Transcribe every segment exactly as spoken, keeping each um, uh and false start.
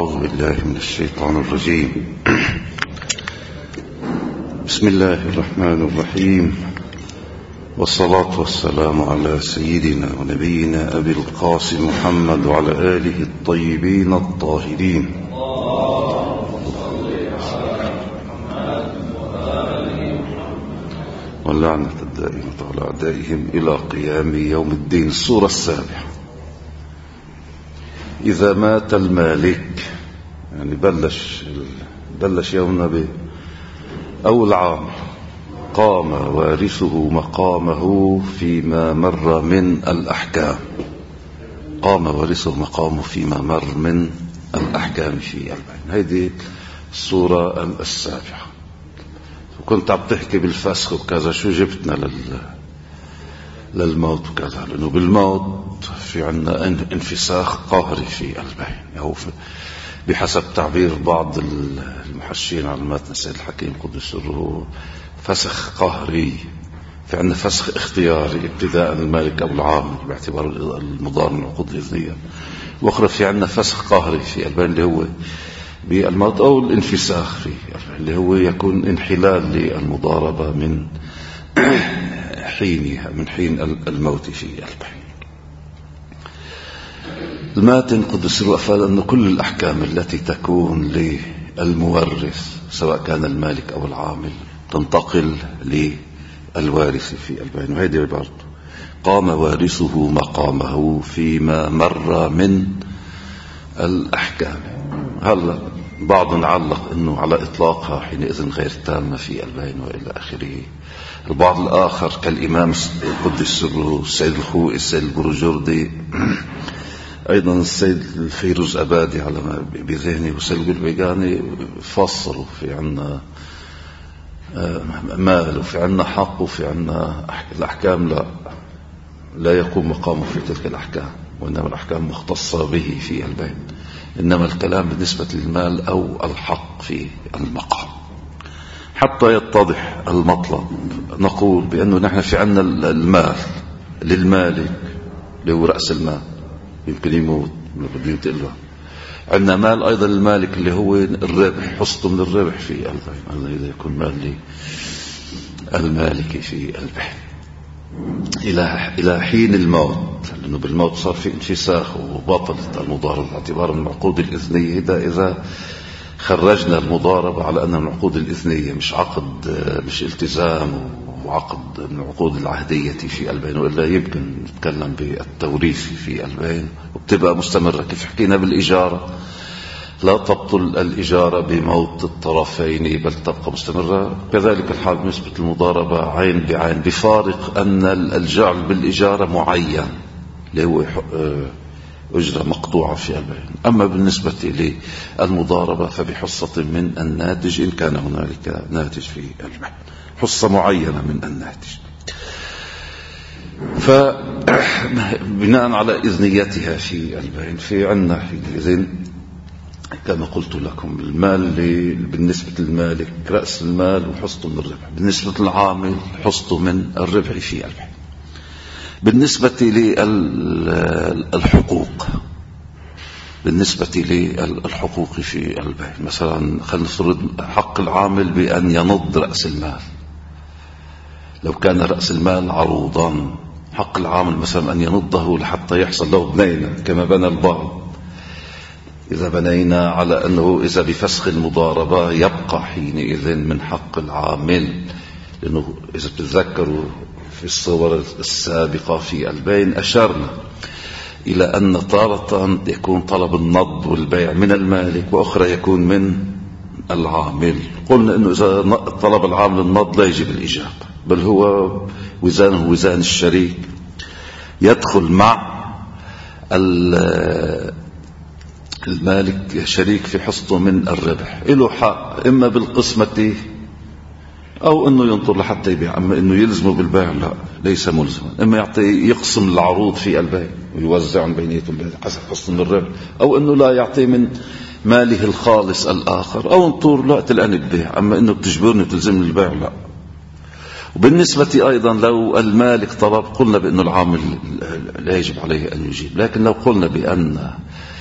أعوذ بالله من الشيطان الرجيم. بسم الله الرحمن الرحيم، والصلاة والسلام على سيدنا ونبينا أبي القاسم محمد وعلى آله الطيبين الطاهرين. واللعنة الدائمة على أعدائهم إلى قيام يوم الدين. السورة السابعة. إذا مات المالك، يعني بلش بلش يومنا ب أو العام، قام وارثه مقامه فيما مر من الأحكام. قام وارثه مقامه فيما مر من الأحكام في البين. هذه السورة السابعة. وكنت عم تحكي بالفسخ وكذا، شو جبتنا لل للموت وكذا، لأنه بالموت في عنا انفساخ قهري في البين، أو بحسب تعبير بعض المحشين على متن السيد الحكيم قدس سره فسخ قهري. في عنا فسخ اختياري ابتداء المالك أو العامل باعتبار المضار من العقود الإذنية، وأخرى في عنا فسخ قهري في البين اللي هو بالموت، أو الانفساخ في اللي هو يكون انحلال للمضاربة من حينها، من حين الموت في البين. الماتن قدس الوفاة أن كل الأحكام التي تكون للمورث سواء كان المالك أو العامل تنتقل للوارث في البين. وهذه عبارته: قام وارثه مقامه فيما مر من الأحكام. هلا بعض علق أنه على إطلاقها حينئذ غير تامة في البين وإلى آخره. البعض الآخر كالإمام قدس سره السيد الخوئي، السيد البروجردي، أيضا السيد الفيروز أبادي على ما بذهني، والسيد البيقاني فصلوا في عنا مال وفي عنا حق وفي عنا الأحكام لا لا يقوم مقامه في تلك الأحكام، وإنما الأحكام مختصة به في البين، إنما الكلام بالنسبة للمال أو الحق في المقام. حتى يتضح المطلب نقول بأنه نحن في عنا المال للمالك اللي هو رأس المال، يمكن يموت بده ينتقله. عندنا مال أيضا المالك اللي هو الربح، حصته من الربح في البين، هذا إذا يكون مال للمالك في البين إلى إلى حين الموت، لأنه بالموت صار في انفساخ وبطلت المضاربة باعتبار من العقود الإذنية. إذا إذا خرجنا المضاربة على أنها من العقود الإذنية، مش عقد، مش التزام وعقد من العقود العهدية في البين، وإلا يمكن نتكلم بالتوريث في البين وبتبقى مستمرة. كيف حكينا بالإجارة، لا تبطل الإجارة بموت الطرفين بل تبقى مستمرة. كذلك الحال بالنسبة للمضاربة عين بعين، بفارق أن الجعل بالإجارة معين اللي هو أجرة مقطوعة في البين. أما بالنسبة للمضاربة فبحصة من الناتج إن كان هنالك ناتج في البين، حصة معينة من الناتج. فبناء على إذنيتها في البين في عنا حينئذ كما قلت لكم المال بالنسبة للمالك رأس المال وحصته من الربح، بالنسبة للعامل حصته من الربح في البين. بالنسبة للحقوق، بالنسبة للحقوق في البين مثلا خلينا نفرض حق العامل بأن ينض رأس المال. لو كان رأس المال عروضا، حق العامل مثلا أن ينضه لحتى يحصل له بنينا كما بنى البعض. إذا بنينا على أنه إذا بفسخ المضاربة يبقى حينئذ من حق العامل، لأنه إذا تتذكروا في الصور السابقة في البين أشرنا إلى أن تارة يكون طلب النض والبيع من المالك، وأخرى يكون من العامل. قلنا أنه إذا طلب العامل النض لا يجب الإجابة، بل هو وزانه وزان الشريك، يدخل مع المالك شريك في حصته من الربح، له حق إما بالقسمة أو أنه ينطر لحتى يبيع. أما أنه يلزمه بالبيع لا، ليس ملزما. إما يعطي يقسم العروض في البيع ويوزعهم بينيتهم حسب حصة من الربح، أو أنه لا يعطي من ماله الخالص الآخر، أو انطر لا تلقاني ببيع. أما أنه بتجبرني وتلزمني البيع لا. وبالنسبة أيضا لو المالك طلب، قلنا بأنه العامل لا يجب عليه أن يجيب. لكن لو قلنا بأن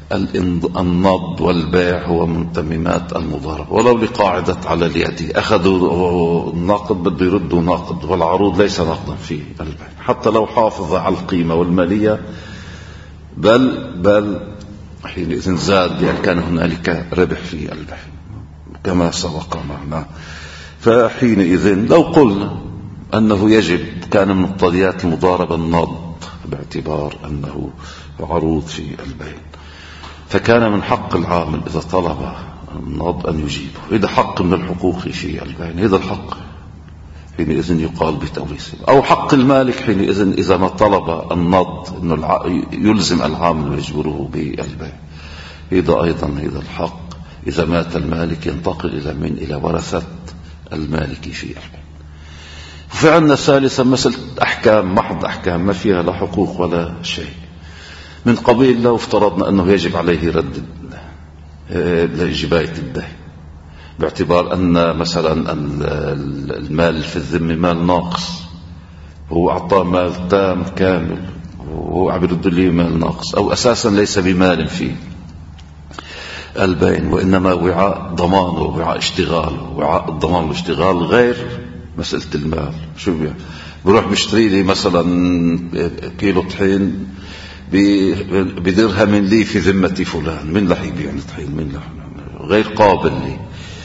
النض والبيع هو من تميمات المضاربة، ولو لقاعدة على اليد أخذوا الناقد بده يردوا ناقد، والعروض ليس نقدا في البيع حتى لو حافظ على القيمة والمالية، بل بل حينئذ زاد لأن كان هنالك ربح في البيع كما سبق معنا. فحينئذ لو قلنا أنه يجب كان من مقتضيات المضاربة النض باعتبار أنه عروض في البيع، فكان من حق العامل إذا طلب النض أن يجيبه. إذا حق من الحقوق في البيع هذا الحق حينئذ يقال بتوريثه، أو حق المالك حينئذ إذا ما طلب النض أنه يلزم العامل ويجبره بالبيع، هذا أيضا هذا الحق إذا مات المالك ينتقل إلى من إلى ورثة المالك في البيع. وفي عندنا ثالثا مثل أحكام محض أحكام ما فيها لا حقوق ولا شيء، من قبيل لو افترضنا أنه يجب عليه رد جباية الدين باعتبار أن مثلا المال في الذمة مال ناقص، هو أعطاه مال تام كامل وهو عم يرد لي مال ناقص، أو أساسا ليس بمال فيه البين وإنما وعاء ضمان ووعاء اشتغال، وعاء الضمان والاشتغال غير مسألة المال. شو بيع؟ بروح بيشتري لي مثلا كيلو طحين بدرهم لي في ذمة فلان، من رح يبيعني طحين؟ من رح؟ غير قابل لي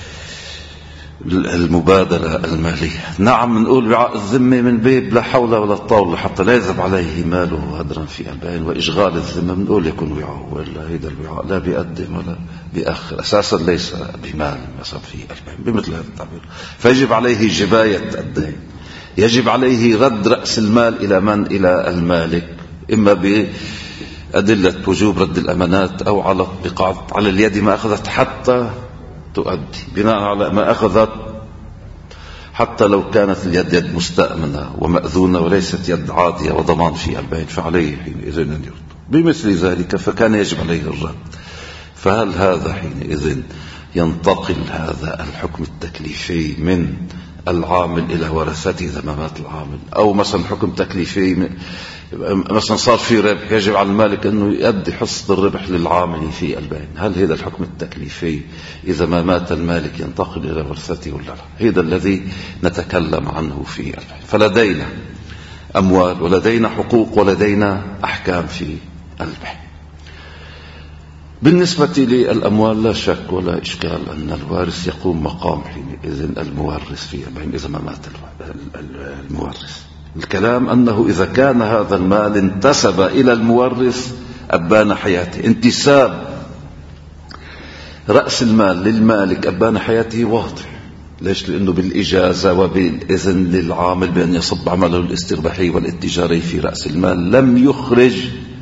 المبادلة المالية. نعم نقول وعاء الذمة من بيب لا حول ولا طاولة حتى لا يذهب عليه ماله هدرا في البين، وإشغال الذمة بنقول يكون وعاء، ولا هيدا الوعاء لا بيقدم ولا بيأخر، أساسا ليس بمال مثلا في البين بمثل هذا التعبير. فيجب عليه جباية الدين، يجب عليه رد رأس المال إلى من؟ إلى المالك، إما بأدلة وجوب رد الأمانات أو على بقاعدة على اليد ما أخذت حتى تؤدي، بناء على ما أخذت حتى لو كانت اليد يد مستأمنة ومأذونة وليست يد عادية وضمان في البيع، فعليه حينئذ أن يرد بمثل ذلك، فكان يجب عليه الرد. فهل هذا حينئذ ينتقل هذا الحكم التكليفي من العامل إلى ورثته إذا ما مات العامل، أو مثلا حكم تكليفي مثلا صار في ربح يجب على المالك أنه يؤدي حصة الربح للعامل في البيع، هل هذا الحكم التكليفي إذا ما مات المالك ينتقل إلى ورثته ولا لا؟ هذا الذي نتكلم عنه في البيع. فلدينا أموال ولدينا حقوق ولدينا أحكام في البيع. بالنسبة للأموال لا شك ولا إشكال أن الوارث يقوم مقام حينئذ المورث في البيع إذا ما مات المورث. الكلام أنه إذا كان هذا المال انتسب إلى المورث أبان حياته، انتساب رأس المال للمالك أبان حياته واضح. ليش؟ لأنه بالإجازة وبالإذن للعامل بأن يصب عمله الاسترباحي والاتجاري في رأس المال لم يخرج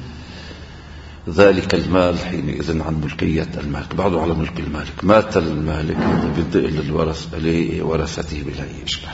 ذلك المال حينئذ عن ملكية المالك، بعده على ملك المالك. مات المالك بدأ لورثته بلا أي إشكال.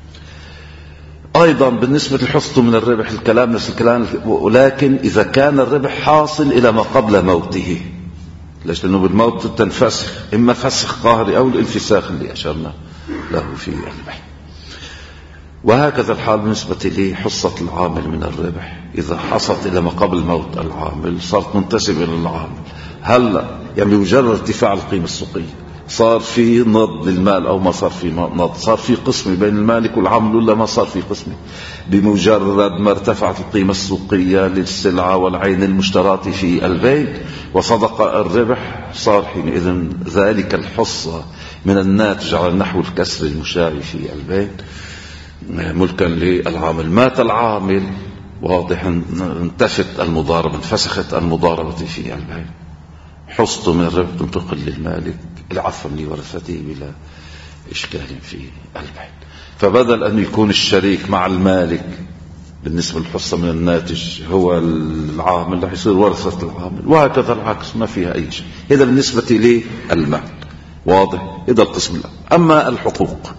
أيضا بالنسبة لحصته من الربح الكلام نفس الكلام، ولكن إذا كان الربح حاصل إلى ما قبل موته. ليش؟ لأنه بالموت تنفسخ، إما فسخ قهري أو الانفساخ اللي أشرنا له في الربح. وهكذا الحال بالنسبة لحصة العامل من الربح، إذا حصلت إلى ما قبل موت العامل صارت منتسبة للعامل. هل يعني بمجرد ارتفاع القيمة السوقية صار في نض للمال أو ما صار في نض؟ صار في قسمة بين المالك والعامل ولا ما صار في قسمة؟ بمجرد ما ارتفعت القيمة السوقية للسلعة والعين المشتراة في البيع وصدق الربح، صار حينئذ ذلك الحصة من الناتج على نحو الكسر المشاري في البيع ملكا للعامل. مات العامل واضح انتفت المضاربة، انفسخت المضاربة في البيع، حصته من الربح تنتقل للمالك العفو لورثته بلا إشكال في البيع. فبدل أن يكون الشريك مع المالك بالنسبة للحصة من الناتج هو العامل، رح يصير ورثة العامل، وهكذا العكس ما فيها أي شيء. هذا بالنسبة للمال واضح. هذا القسم الأول. أما الحقوق،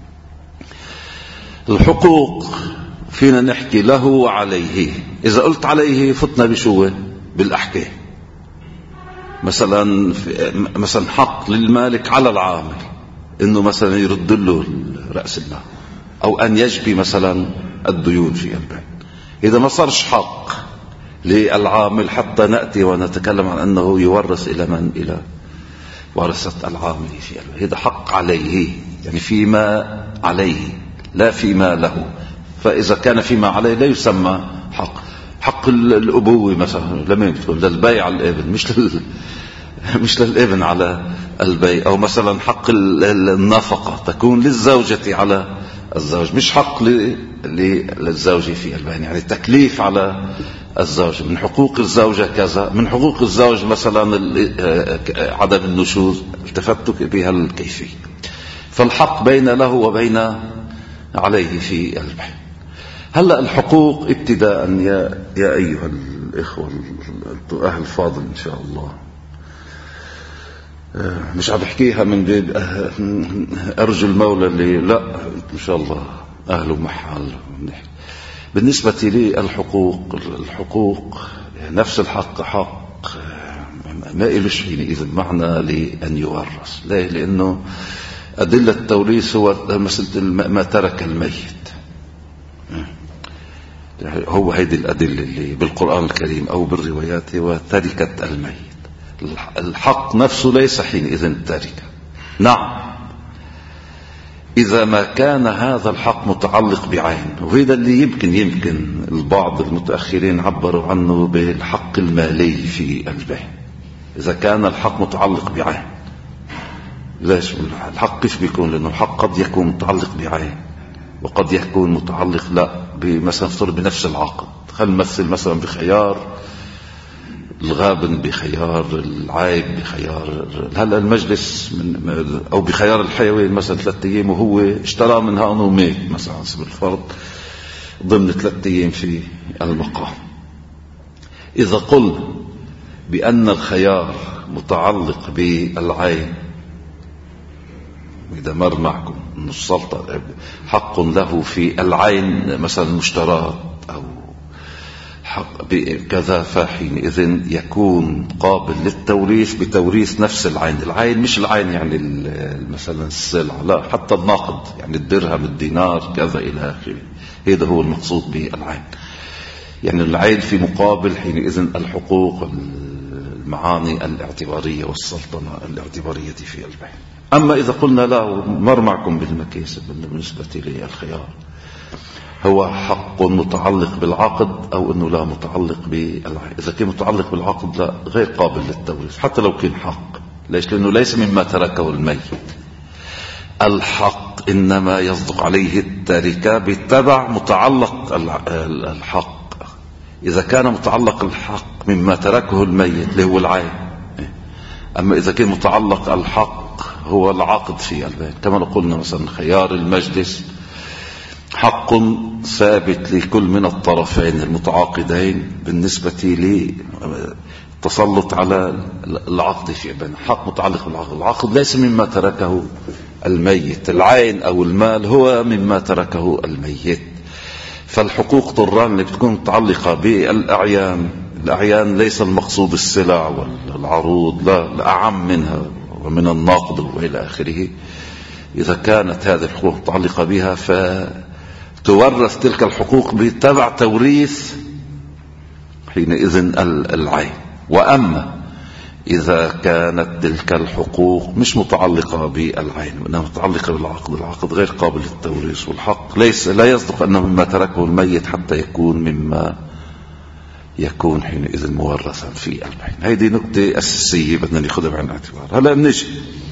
الحقوق فينا نحكي له وعليه. إذا قلت عليه فتنا بشوه بالأحكام، مثلا مثلا حق للمالك على العامل إنه مثلا يرد له رأس المال أو أن يجبي مثلا الديون في البيع. إذا ما صارش حق للعامل حتى نأتي ونتكلم عن أنه يورث إلى من؟ إلى ورثة العامل في البيع. هذا حق عليه، يعني فيما عليه لا فيما له. فإذا كان فيما عليه لا يسمى حق. حق الأبوة مثلا لمين بتكون؟ للبيع على الابن، مش لل... مش للابن على البيع. أو مثلا حق النفقة تكون للزوجة على الزوج، مش حق ل... للزوج في البيع. يعني التكليف على الزوج. من حقوق الزوجة كذا، من حقوق الزوج مثلا عدم النشوز، التفتك بها الكيفية. فالحق بين له وبين عليه في البيع. هلأ الحقوق ابتداء يا, يا أيها الإخوة أهل الفاضل إن شاء الله، مش عم بحكيها من بيب أرجو المولى اللي لا إن شاء الله أهله محل. بالنسبة لي الحقوق الحقوق نفس الحق حق ما إلش حينئذ معنى لأن يورث. ليه؟ لأنه أدلة التوريث هو مثل ما ترك الميت. هو هيدي الأدلة اللي بالقرآن الكريم أو بالروايات وتركة الميت. الحق نفسه ليس حينئذ تركة. نعم إذا ما كان هذا الحق متعلق بعين، وهذا اللي يمكن يمكن البعض المتأخرين عبروا عنه بالحق المالي في البيع. إذا كان الحق متعلق بعين، ليش الحق كيف بيكون؟ لأنه الحق قد يكون متعلق بعين وقد يكون متعلق لا مثلا افترض بنفس العقد. خلينا نمثل مثلا بخيار الغابن، بخيار العايب، بخيار هلا المجلس من او بخيار الحيوي مثلا ثلاثة ايام وهو اشترى منها انه ميت مثلا على سبيل الفرض ضمن ثلاثة ايام في المقام. اذا قلنا بان الخيار متعلق بالعين، إذا مر معكم أن السلطة حق له في العين مثلا المشترات أو حق كذا، فحينئذ يكون قابل للتوريث بتوريث نفس العين. العين مش العين يعني مثلا السلعة، لا، حتى النقد يعني الدرهم الدينار كذا إلى آخره. هذا هو المقصود بالعين. يعني العين في مقابل حينئذ الحقوق المعاني الاعتبارية والسلطنة الاعتبارية في البيع. أما إذا قلنا لا مر معكم بالمكاسب بالنسبة لي الخيار هو حق متعلق بالعقد أو أنه لا متعلق بالعقد. إذا كان متعلق بالعقد لا غير قابل للتوريث حتى لو كان حق. ليش؟ لأنه ليس مما تركه الميت. الحق إنما يصدق عليه التركة بتبع متعلق الحق. إذا كان متعلق الحق مما تركه الميت اللي هو العين. أما إذا كان متعلق الحق هو العقد في البيع كما قلنا مثلا خيار المجلس حق ثابت لكل من الطرفين المتعاقدين بالنسبة للتسلط على العقد في البيع. حق متعلق بالعقد. العقد ليس مما تركه الميت. العين أو المال هو مما تركه الميت. فالحقوق طران اللي بتكون متعلقة بالأعيان، الأعيان ليس المقصود السلع والعروض، لا، الأعم منها ومن النقد وإلى آخره. إذا كانت هذه الحقوق متعلقة بها فتورث تلك الحقوق بتبع توريث حينئذ العين. وأما إذا كانت تلك الحقوق مش متعلقة بالعين وإنها متعلقة بالعقد، العقد غير قابل للتوريث. والحق ليس لا يصدق أنه مما تركه الميت حتى يكون مما يكون حينئذ مورثا في البيع. هذه نقطة أساسية بدنا ناخذها بعين الاعتبار. هلا بنجي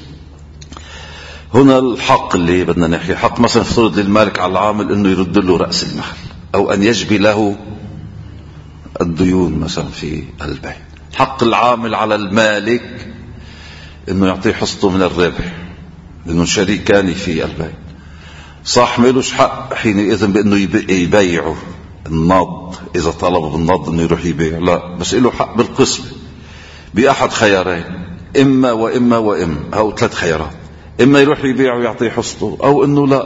هنا الحق اللي بدنا نحكي. حق مثلا افترض للمالك على العامل انه يرد له رأس المال او ان يجبي له الديون مثلا في البيع. حق العامل على المالك انه يعطيه حصته من الربح لانه شريكان في البيع. صح مالوش حق حينئذ بانه يبيعه النض اذا طلب بالنض انه يروح يبيع، لا، بس له حق بالقسم باحد خيارين، اما واما واما او ثلاث خيارات. اما يروح يبيع ويعطيه حصته او انه لا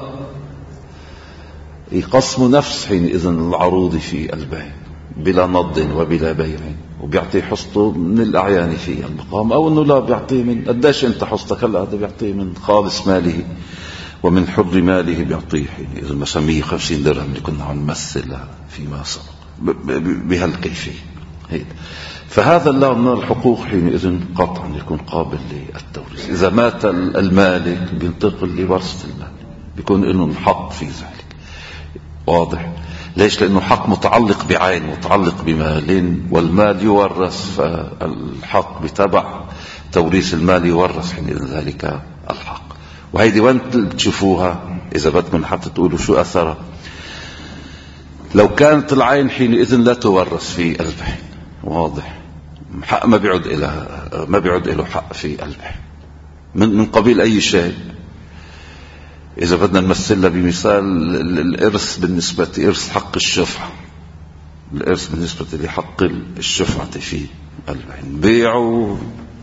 يقسم نفس حينئذ العروض في البيع بلا نض وبلا بيع وبيعطيه حصته من الاعيان في المقام، او انه لا بيعطيه من قديش انت حصتك هلا هذا بيعطيه من خالص ماله ومن حر ماله بيعطيه حينئذ مثلا مية وخمسين درهم اللي كنا عم نمثل فيما سبق بهالكيفية. هيدا. فهذا اللون من الحقوق حينئذ قطعا يكون قابل للتوريث. إذا مات المالك بينتقل لورثة المال، بيكون له حق في ذلك. واضح؟ ليش؟ لأنه حق متعلق بعين، متعلق بمال، والمال يورث، فالحق بتبع توريث المال يورث حينئذ ذلك الحق. وهيدي وين بتشوفوها إذا بدكم حتى تقولوا شو أثرها؟ لو كانت العين حينئذ لا تورث في البيع، واضح؟ حق ما بيعد إلى ما بيعد له حق في البيع من من قبيل أي شيء. إذا بدنا نمثلها بمثال الإرث بالنسبة إرث حق الشفعة، الإرث بالنسبة لحق الشفعة في البيع، بيعوا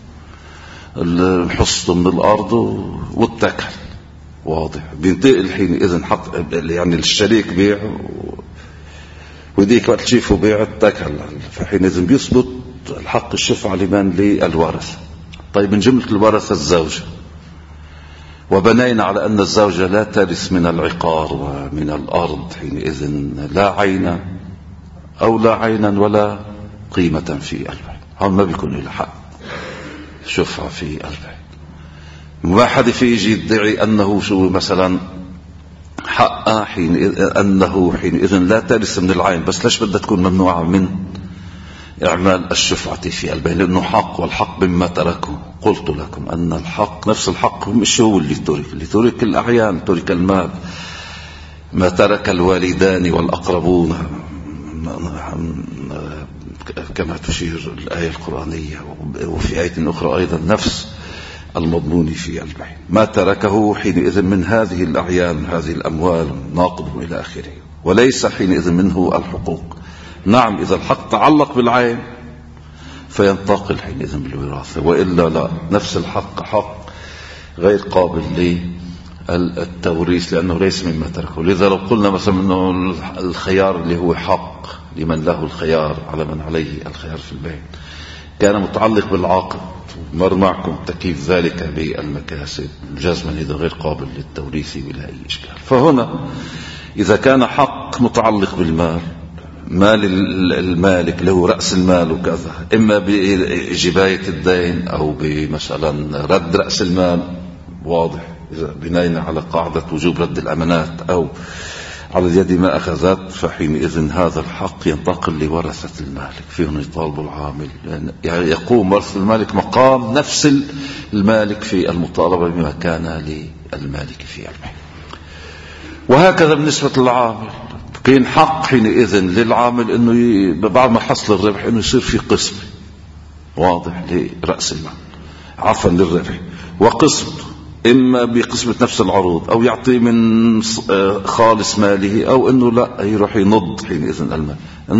الحصة من الأرض والتكل، واضح؟ بينتقل حينئذ حق يعني الشريك بيع وديك وقت تشوفوا بيع التكل، فحينئذ بيثبت الحق الشفعة لمن؟ للورثة. طيب من جملة الورثة الزوجة، وبنينا على أن الزوجة لا ترث من العقار ومن الأرض حينئذ لا عينا أو لا عينا ولا قيمة في البيع، هم ما بيكون له حق شفعة في البيع. ما حد في يجي يدعي أنه شو مثلا حق حين أنه حينئذ لا ترث من العين، بس ليش بدها تكون ممنوعة من إعمال الشفعة في البيع؟ لأنه حق، والحق مما تركه. قلت لكم أن الحق نفس الحق مش هو اللي ترك، اللي ترك الأعيان، ترك المال. ما ترك الوالدان والأقربون كما تشير الآية القرآنية، وفي آية أخرى أيضا نفس المضمون في البيع. ما تركه حينئذ من هذه الأعيان، هذه الأموال، ناقض إلى آخره، وليس حينئذ منه الحقوق. نعم إذا الحق تعلق بالعين فينتقل حينئذ بالوراثة، وإلا لا، نفس الحق حق غير قابل للتوريث لأنه ليس مما تركه. لذا لو قلنا مثلا أنه الخيار اللي هو حق لمن له الخيار على من عليه الخيار في البيع كان متعلق بالعاقد، مر معكم تكييف ذلك بالمكاسب، جزما إذا غير قابل للتوريث بلا أي إشكال. فهنا إذا كان حق متعلق بالمال، مال المالك له رأس المال وكذا، إما بجباية الدين أو بمثلا رد رأس المال، واضح؟ إذا بنينا على قاعدة وجوب رد الأمانات أو على اليد ما أخذت، فحينئذ هذا الحق ينتقل لورثة المالك، فيهم يطالب العامل، يعني يقوم ورث المالك مقام نفس المالك في المطالبة بما كان للمالك في البيع. وهكذا بالنسبة للعامل، كاين حق حينئذ للعامل انه بعد ما حصل الربح انه يصير في قسم، واضح؟ لرأس المال، عفوا للربح، وقسم اما بقسمة نفس العروض او يعطي من خالص ماله، او انه لا يروح ينض حينئذ المال.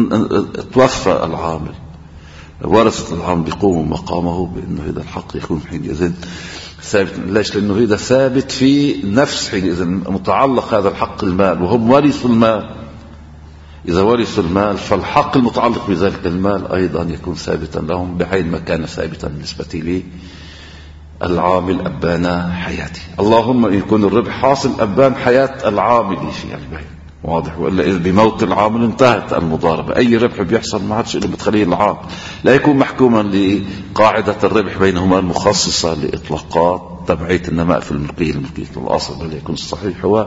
توفى العامل، ورثة العامل بيقوموا مقامه بانه هذا الحق يكون حينئذ ثابت. ليش؟ لانه هذا ثابت في نفس حينئذ متعلق هذا الحق المال، وهم ورثوا المال. إذا ورثوا المال فالحق المتعلق بذلك المال أيضا يكون ثابتا لهم بحين ما كان ثابتا بالنسبة لي العامل أبان حياتي. اللهم يكون الربح حاصل أبان حياة العامل في البيع، واضح؟ وإلا إذا بموت العامل انتهت المضاربة، أي ربح بيحصل ما عادش اللي بتخليه العامل، لا يكون محكوما لقاعدة الربح بينهما المخصصة لإطلاقات تبعية النماء في الملكية، الملكية الأصل، بل يكون الصحيح هو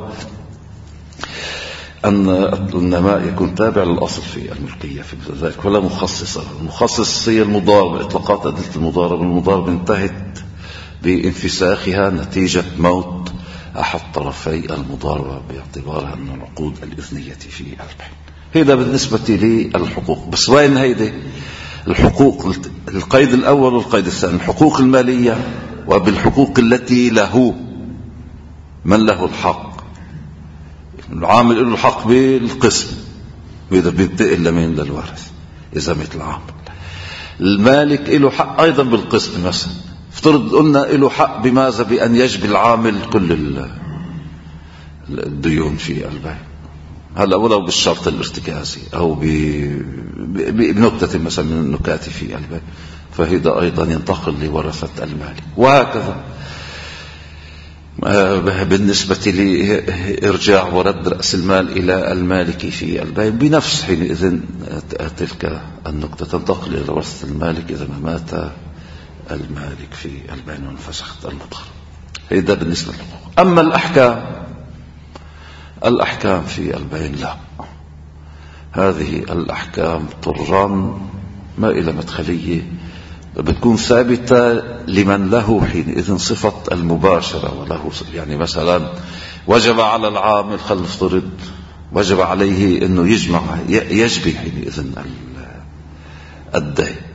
أن النماء يكون تابع للأصل في الملكية في ذلك، ولا مخصصة. المخصص هي المضاربة، إطلاقات أدلة المضاربة. المضاربة انتهت بانفساخها نتيجة موت أحد طرفي المضاربة باعتبارها أن العقود الإذنية في البيع. هذا بالنسبة للحقوق. بس وين هيدا الحقوق؟ القيد الأول والقيد الثاني، الحقوق المالية وبالحقوق التي له، من له الحق؟ العامل له الحق بالقسم، وإذا بينتقل لمين؟ للوارث إذا مات العامل. المالك له حق أيضا بالقسم. مثلا افترض قلنا له حق بماذا؟ بأن يجبي العامل كل الديون في البيع، هلا ولو بالشرط الارتكازي أو بنكتة مثلا من النكات في البيع، فهذا أيضا ينتقل لورثة المالك. وهكذا بالنسبة لإرجاع ورد رأس المال إلى المالك في البين بنفس حينئذ تلك النقطة تنتقل إلى ورثة المالك إذا ما مات المالك في البين وانفسخت المدخل. هذا بالنسبة للحقوق. أما الأحكام الأحكام في البين لا، هذه الأحكام طران ما إلى مدخلية بتكون ثابتة لمن له حينئذ صفة المباشرة وله، يعني مثلا وجب على العامل خل نفترض وجب عليه انه يجمع يجبي حينئذ الدين،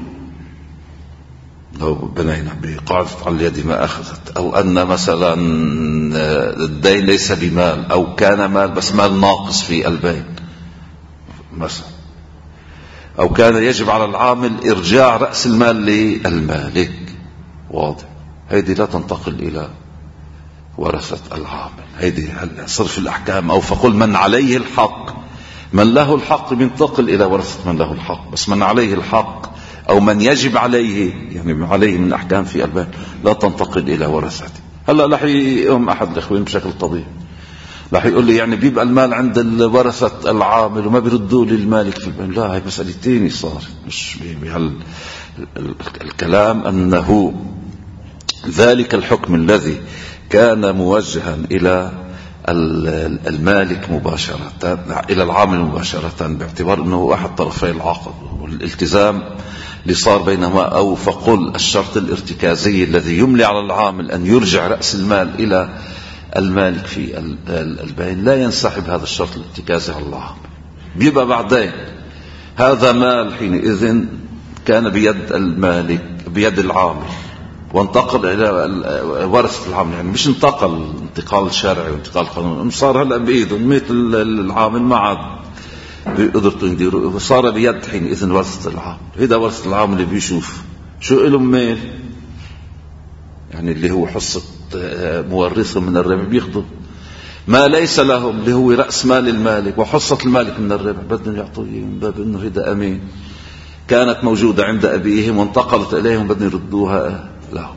لو بنينا بقاعدة على اليد ما أخذت، أو أن مثلا الدين ليس بمال أو كان مال بس مال ناقص في البين مثلا، أو كان يجب على العامل إرجاع رأس المال للمالك، واضح، هذه لا تنتقل إلى ورثة العامل. هذه صرف الأحكام، أو فقل من عليه الحق، من له الحق ينتقل إلى ورثة من له الحق، بس من عليه الحق أو من يجب عليه، يعني عليه من أحكام في البين لا تنتقل إلى ورثته. هلا رح يقوم أحد الإخوين بشكل طبيعي رح يقول لي يعني بيبقى المال عند الورثة العامل وما بيردوه للمالك في البين. لا، هي مسألة تاني صار، مش بهال الكلام أنه ذلك الحكم الذي كان موجها إلى المالك مباشرة إلى العامل مباشرة باعتبار أنه أحد طرفي العقد، والالتزام اللي صار بينهما، أو فقل الشرط الارتكازي الذي يملي على العامل أن يرجع رأس المال إلى المالك في البين لا ينسحب هذا الشرط الارتكازي على العامل، بيبقى بعدين هذا مال حينئذ كان بيد المالك بيد العامل وانتقل إلى ورثة العامل، يعني مش انتقل انتقال شرعي وانتقال قانوني، صار هلأ بإيده مثل العامل ما عاد بقدرته يديره، صار بيد حينئذ ورثة العامل. هذا ورثة العامل اللي بيشوف شو إلهم مال، يعني اللي هو حصة مورثهم من الربح بياخذوا ما ليس لهم اللي هو رأس مال المالك وحصة المالك من الربح، بدهم يعطوه من باب انه هذا امين كانت موجودة عند ابيهم وانتقلت اليهم بدهم يردوها لهم.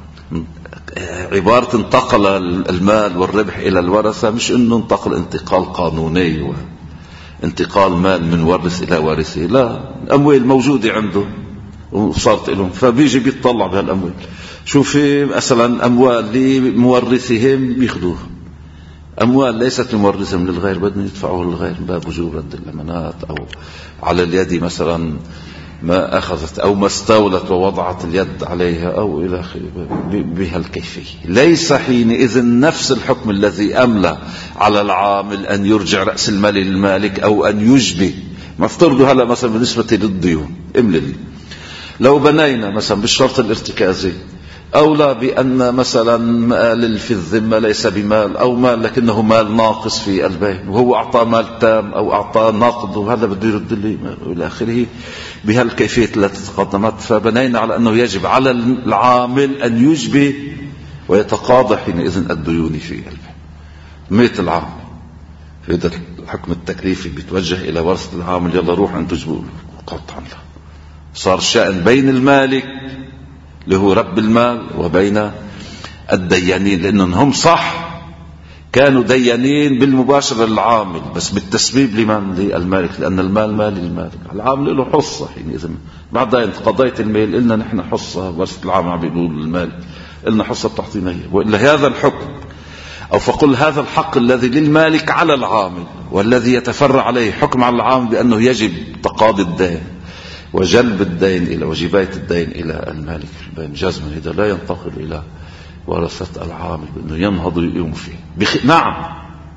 عبارة انتقل المال والربح الى الورثة مش انه انتقل انتقال قانوني وانتقال مال من ورث الى وارثه، لا، الاموال موجودة عنده وصارت لهم فبيجي بيطلع بهالاموال. شوفي مثلا اموال لمورثهم بياخذوها، اموال ليست لمورثهم للغير بدهم يدفعوها للغير من باب وجوب رد الامانات، او على اليد مثلا ما اخذت او ما استولت ووضعت اليد عليها او الى اخره بهالكيفيه. ليس حينئذ نفس الحكم الذي املى على العامل ان يرجع راس المال للمالك او ان يجبي. ما افترضوا هلا مثلا بالنسبه للديون، املي لو بنينا مثلا بالشرط الارتكازي أو لا بأن مثلا مال في الذمة ليس بمال أو مال لكنه مال ناقص في البين وهو أعطى مال تام أو أعطى نقد وهذا بده يرد لي إلى آخره بهالكيفية التي تقدمت، فبنينا على أنه يجب على العامل أن يجبي ويتقاضى حينئذ الديون في البين. ميت العامل هذا الحكم التكليفي بيتوجه إلى ورثة العامل، يلا روح أن تجبوا قطعا له. صار شأن بين المالك اللي هو رب المال وبين الديانين، لأنهم هم صح كانوا ديانين بالمباشرة للعامل بس بالتسبيب لمن للمالك، لأن المال مال المالك، العامل له حصة حينئذ. بعدين قضيت المال قلنا نحن حصة، ورثة العامل عم بيقولوا للمالك قلنا حصة بتعطينا إياه، وإلا هذا الحكم أو فقل هذا الحق الذي للمالك على العامل والذي يتفرع عليه حكم على العامل بأنه يجب تقاضي الدين وجلب الدين إلى وجباية الدين إلى المالك في البين جزما، إذا لا ينتقل إلى ورثة العامل بأنه ينهض يقوم فيه بخ... نعم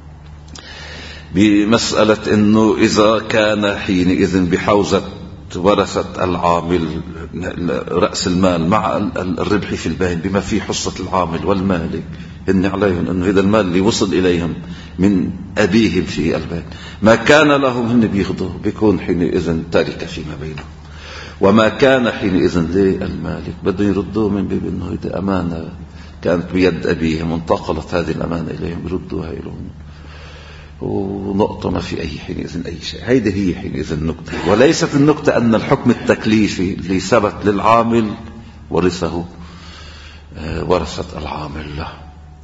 بمسألة أنه إذا كان حينئذ بحوزة ورثة العامل رأس المال مع الربح في البين بما فيه حصة العامل والمالك إن عليهم أن هذا المال اللي وصل إليهم من أبيهم في البين ما كان لهم هن بيخضوه بيكون حينئذ تاركة فيما بينهم، وما كان حينئذ للمالك بده يردوه من باب أنه هذه أمانة كانت بيد أبيهم وانتقلت هذه الأمانة إليهم يردوها إليهم ونقطة ما في أي حينئذ أي شيء. هيدا هي حينئذ النقطة، وليست النقطة أن الحكم التكليفي اللي ثبت للعامل ورثه ورثة العامل له.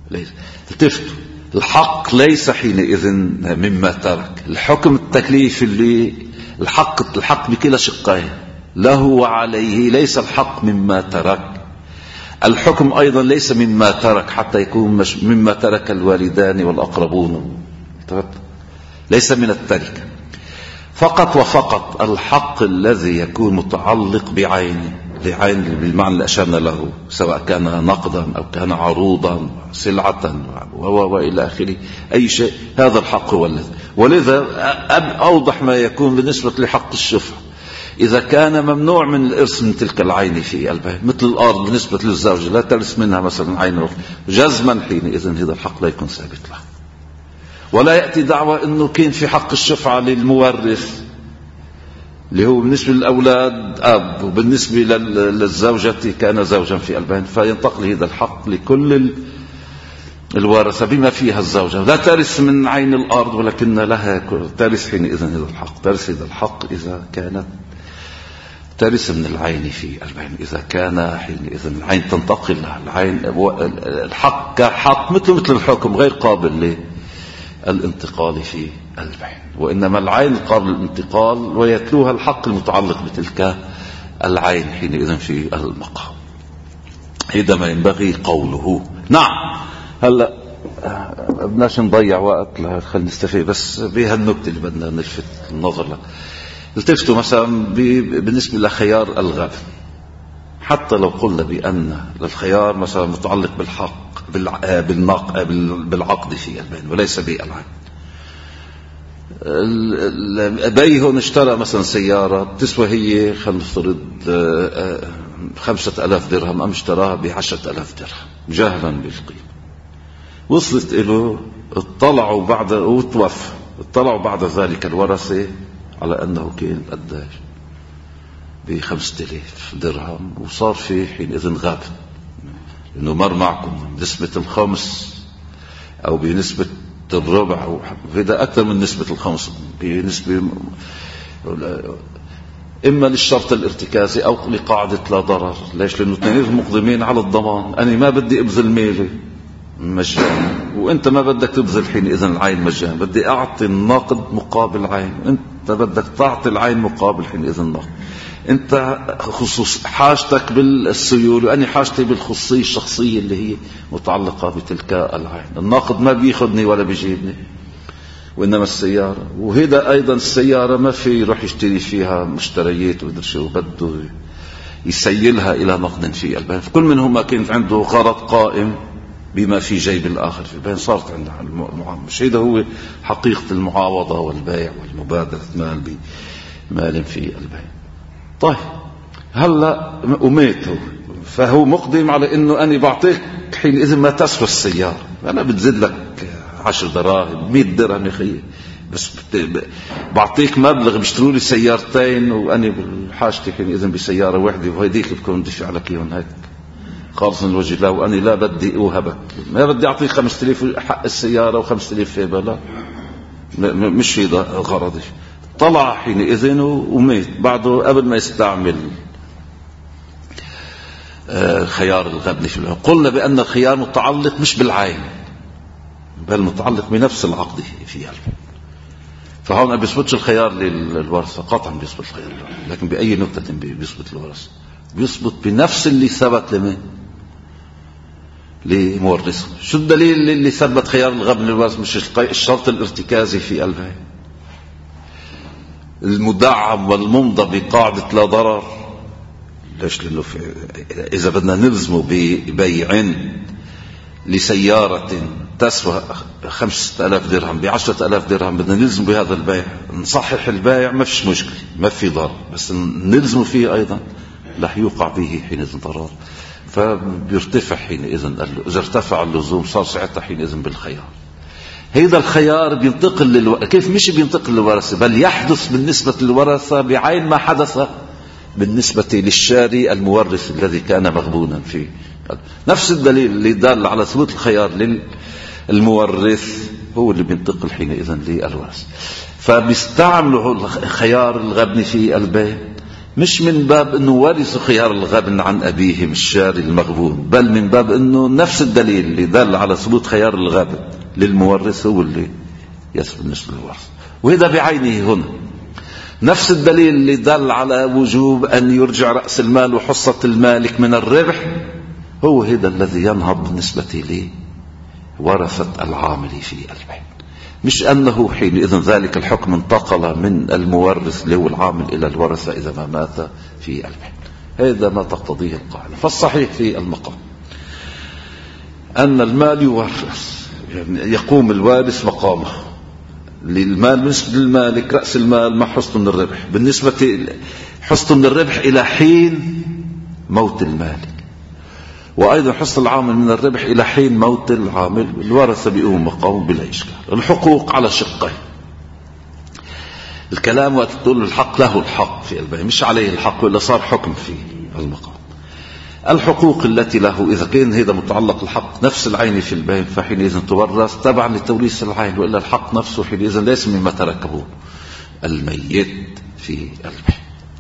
ليس. التفتوا، الحق ليس حينئذ مما ترك. الحكم التكليف اللي الحق الحق بكلا شقين، له وعليه، ليس الحق مما ترك. الحكم أيضا ليس مما ترك حتى يكون مش مما ترك الوالدان والأقربون، ليس من التركة فقط وفقط. الحق الذي يكون متعلق بعينه، لعين بالمعنى اللي أشرنا له، سواء كان نقدا أو كان عروضا، سلعة وإلى آخره، أي شيء، هذا الحق هو الذي. ولذا أوضح ما يكون بالنسبة لحق الشفعة. إذا كان ممنوع من الإرث من تلك العين في البيت، مثل الأرض بالنسبة للزوجة لا ترث منها مثلا عين جزما، حينئذ هذا الحق لا يكون ثابت له. ولا يأتي دعوة أنه كان في حق الشفعة للمورث اللي هو بالنسبة للأولاد أب، وبالنسبة للزوجة كان زوجا في البيت، فينتقل هذا الحق لكل الورثة بما فيها الزوجة. لا ترث من عين الأرض ولكن لها ترث حينئذ هذا الحق. ترث هذا الحق إذا كانت ترث من العين في البين، إذا كان حينئذ العين تنتقل العين. الحق كحق مثل مثل الحكم غير قابل للانتقال في البين، وإنما العين قابل للانتقال ويتلوها الحق المتعلق بتلك العين حينئذ في المقام. هذا ما ينبغي قوله. نعم، هلا بدناش نضيع وقت، خلينا نستفيد بس بهالنكته اللي بدنا نلفت النظر لها. التفتوا مثلا بالنسبة لخيار الغبن، حتى لو قلنا بأن الخيار مثلا متعلق بالحق بالنق بالعقد في البين وليس بالعين. بيه اشترى مثلا سيارة تسوى هي خلينا نفترض خمسة ألاف درهم، أم اشتراها بعشرة ألاف درهم جاهلا بالقيمة. وصلت له، اطلعوا بعد وتوفى، اطلعوا بعد ذلك الورثة على أنه كان قداش بخمسة آلاف درهم، وصار في حينئذ غاب، لأنه مر معكم بنسبة الخمس أو بنسبة الربع أو هذا أكثر من نسبة الخمس، بنسبة إما للشرط الارتكازي أو لقاعدة لا ضرر. ليش؟ لأنه اثنين مقدمين على الضمان. أنا ما بدي أبذل ميلي مجانا، وانت ما بدك تبذل حينئذ العين مجانا، بدي اعطي النقد مقابل عين، انت بدك تعطي العين مقابل حينئذ النقد. انت خصوص حاجتك بالسيولة وانا حاجتي بالخصوصية الشخصية اللي هي متعلقة بتلك العين. النقد ما بياخذني ولا بيجيبني، وانما السيارة. وهذا ايضا السيارة ما في يروح يشتري فيها مشتريات ودر شو بده يسيلها الى نقد في البين. فكل منهما كانت عنده غرض قائم بما في جيب الآخر في البين، صارت عندها المعاملة. مش هذا هو حقيقة المعاوضة والبيع والمبادرة مال بمال في البين. طيب هلا ومات هو، فهو مقدم على انه انا بعطيك حينئذ ما تسوى السيارة، انا بتزيد لك عشر دراهم مئة درهم يا اخي، بس بعطيك مبلغ بيشتروا لي سيارتين وانا بحاجتي حينئذ بسيارة واحدة، وهيديك بكون دفع لك اياهم هيك خالص من وجه الله، وأني لا بدي أوهبك، ما بدي أعطيك خمسة آلاف حق السيارة وخمسة آلاف في بلا، مش في غرضي. طلع حينئذ وميت بعده قبل ما يستعمل خيار الغبن في العقد. قلنا بأن الخيار متعلق مش بالعين بل متعلق بنفس العقد فيها، فهون ما بيثبتش الخيار للورثة قطعا، بيثبت الخيار، لكن بأي نقطة بيثبت الورثة، بيثبت بنفس اللي ثبت لمن لمورثه. شو الدليل اللي ثبت خيار الغبن للورثة؟ مش الشرط الارتكازي في البيع المدعم والممضى بقاعدة لا ضرر. ليش؟ لأنه إذا بدنا نلزمه ببيع لسيارة تسوى خمسة آلاف درهم بعشرة آلاف درهم، بدنا نلزم بهذا البيع، نصحح البيع ما فيش مشكلة، ما في ضرر، بس نلزم فيه أيضا رح يوقع به حينئذ ضرر، فبيرتفع حينئذ. إذا ارتفع اللزوم صار ساعتها حينئذ بالخيار. هذا الخيار بينتقل للو... كيف مش بينتقل للورثة، بل يحدث بالنسبة للورثة بعين ما حدث بالنسبة للشاري المورث الذي كان مغبونا فيه. نفس الدليل اللي دال على ثبوت الخيار للمورث هو اللي بينتقل حينئذ للورثة. فبيستعملوا خيار الغبن في البيع مش من باب أنه ورثوا خيار الغبن عن أبيهم الشاري المغبون، بل من باب أنه نفس الدليل اللي دل على ثبوت خيار الغبن للمورث هو اللي يثبت نسل الورث. وهذا بعينه هنا نفس الدليل اللي دل على وجوب أن يرجع رأس المال وحصة المالك من الربح هو هذا الذي ينهض بالنسبة لي ورثة العامل في البيت. مش أنه حينئذ ذلك الحكم انتقل من المورث اللي هو العامل إلى الورثة إذا ما مات في البيت. هذا ما تقتضيه القاعدة. فالصحيح في المقام أن المال يورث، يعني يقوم الوارث مقامه للمال بالنسبة للمالك رأس المال ما حصته من الربح، بالنسبة حصته من الربح إلى حين موت المالك، وأيضا حصة العامل من الربح إلى حين موت العامل. الورثة بيقوم مقام بلا إشكال. الحقوق على شقين. الكلام وقت تقول الحق له الحق في البيع، مش عليه الحق وإلا صار حكم في المقام. الحقوق التي له إذا كان هذا متعلق الحق نفس العين في البيع فحينئذ تورث تبعا لتوريث العين، وإلا الحق نفسه حينئذ ليس مما تركه الميت في البيع،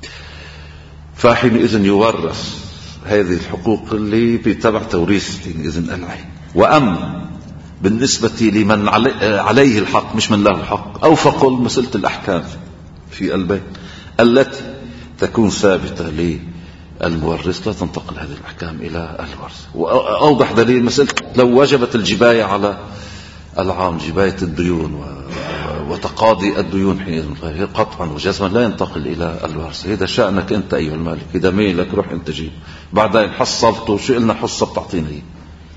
فحينئذ يورث هذه الحقوق اللي بتبع توريث حينئذ العين. وأما بالنسبة لمن عليه الحق مش من له الحق، أو فقل مسألة الأحكام في البيع التي تكون ثابتة للمورث لا تنتقل هذه الأحكام إلى الورث. وأوضح دليل مسألة لو وجبت الجباية على العام، جباية الديون وتقاضي الديون حينئذ قطعا وجزما لا ينتقل إلى الورث. هذا شأنك أنت أيها المالك، إذا ميلك روح أنت جيب، بعدين حصلته شو قلنا حصة بتعطينا هي.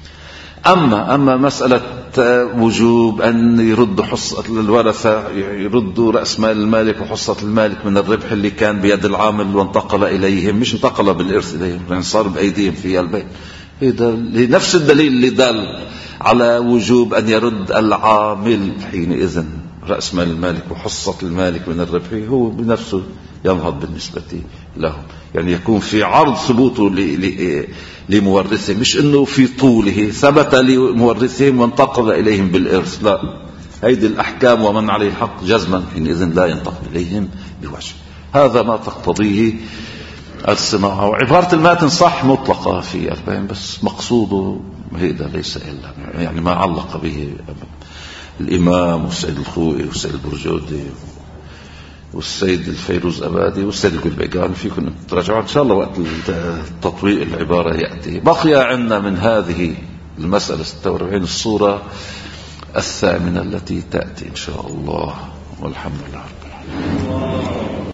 أما أما مسألة وجوب أن يردوا حصة الورثة، يردوا رأس مال المالك وحصة المالك من الربح اللي كان بيد العامل وانتقل إليهم، مش انتقل بالإرث إليهم يعني صار بأيديهم في البيت. هذا لنفس الدليل اللي دل على وجوب أن يرد العامل حينئذ رأس مال المالك وحصة المالك من الربح هو بنفسه ينهض بالنسبة له، يعني يكون في عرض ثبوته لمورثهم، مش انه في طوله ثبت لمورثهم وانتقل اليهم بالارث، لا، هيدي الاحكام ومن عليه حق جزما حينئذ لا ينتقل اليهم بوجه. هذا ما تقتضيه الصناعة. وعبارة الماتن صح مطلقة في البيان، بس مقصوده هذا ليس الا يعني ما علق به الامام والسيد الخوئي والسيد البرجودي والسيد الفيروز أبادي والسيد القلبيقان. فيكم تراجعوا إن شاء الله وقت تطويق العبارة يأتي. بقي عندنا من هذه المسألة ستة وأربعين الصورة الثامنة التي تأتي إن شاء الله، والحمد لله رب العالمين.